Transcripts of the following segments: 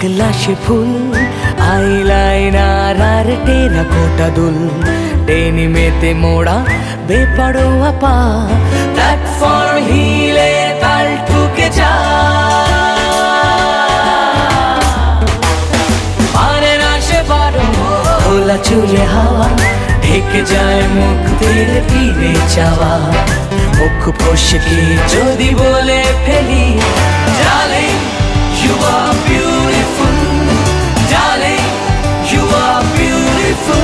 একলা সে ফুল আইলাইনার আর টেরাকোটা দুল ডেনিমেতে মোড়া বেপরোয়া পা প্ল্যাটফর্ম হিলে তাল ঠুকে যা মানে না সে বারো খোলা চুলে হাওয়া ঢেকে যায় মুখ তেরে ফিরে চাওয়া মুখ ফসকে যদি বলে ফেলি Darling, you are beautiful. Darling, you are beautiful.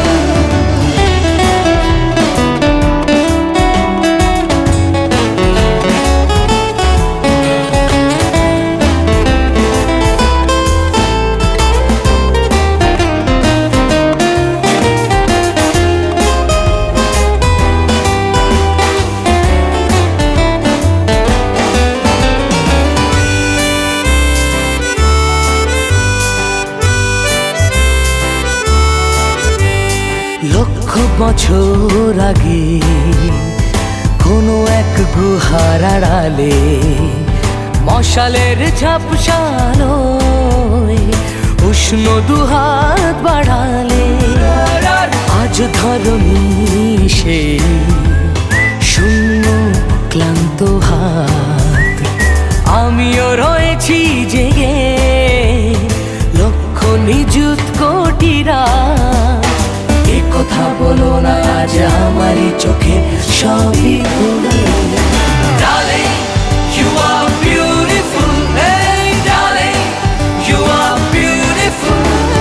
লক্ষ বছর আগে কোনো এক গুহার আড়ালে মশালের ঝাপসালোয় উষ্ণ দুহাত বাড়ালে আজ ধরণী সে শূন্য ক্লান্ত হাত আমিও রয়েছি জেগে লক্ষ নিযুত কোটি রাত কথা বলো না আজ আমারই চোখে সবই ভুল Darling, you are beautiful. Hey, darling, you are beautiful.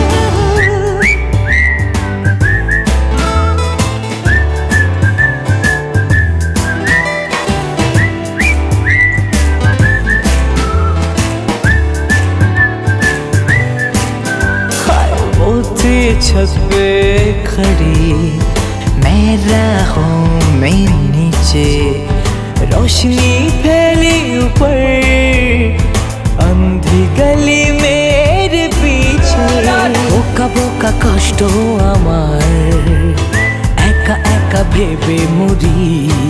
छत पे खड़ी मैं राहों में नीचे रोशनी फैली ऊपर अंधी गली मेरे पीछे बोका बोका कष्ट আমার একা একা ভেবে মরি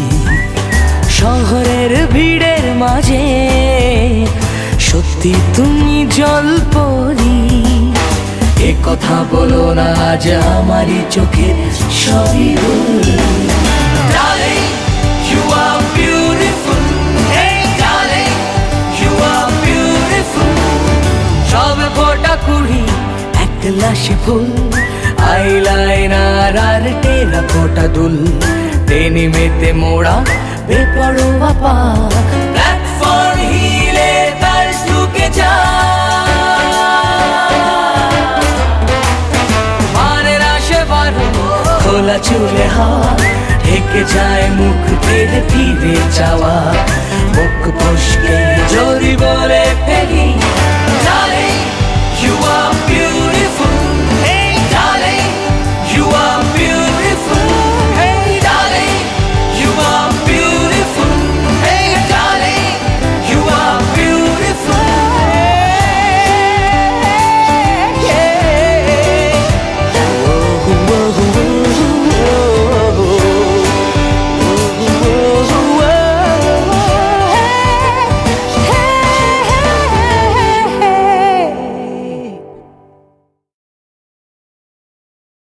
শহরের ভিড়ের মাঝে সত্যি তুমি জলপরি এ কথা বলো না আজ আমারই চোখে সবই ভুল Darling, you are beautiful. Hey, darling, you are beautiful. সব ফোটা কুড়ি একলা সে ফুল আইলাইনার আর টেরাকোটা দুল ডেনিমেতে মোড়া বেপরোয়া পা প্ল্যাটফর্ম হিলে তাল ঠুকে যা খোলা চুলে হাওয়া ঢেকে যায় মুখ তেরে ফিরে চাওয়া মুখ ফসকে যদি বলে